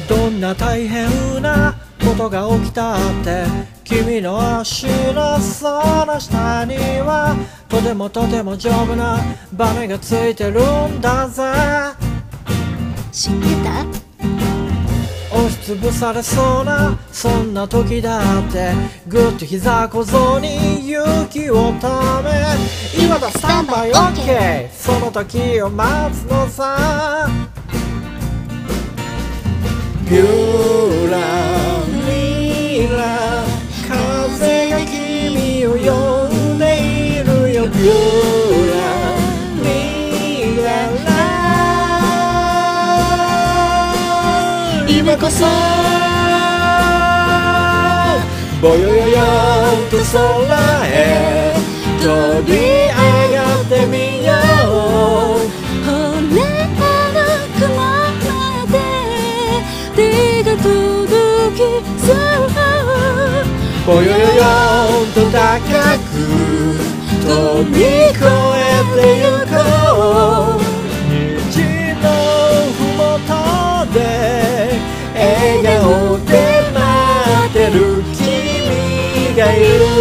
どんな大変なことが起きたって君の足のその下にはとてもとても丈夫なバネがついてるんだぜ。 知ってた？ 押しつぶされそうなそんな時だってぐっと膝小僧に勇気をため今だスタンバイ OK その時を待つのさ。ビューラミラ風が君を呼んでいるよ。ビューラミラ今こそぼよよよんと空へ飛び上がってみよう。 ほらあの雲まで手が届きそう。 ぼよよよんと高く飛び越えてゆこう。虹のふもとで笑顔で待ってる君がいる。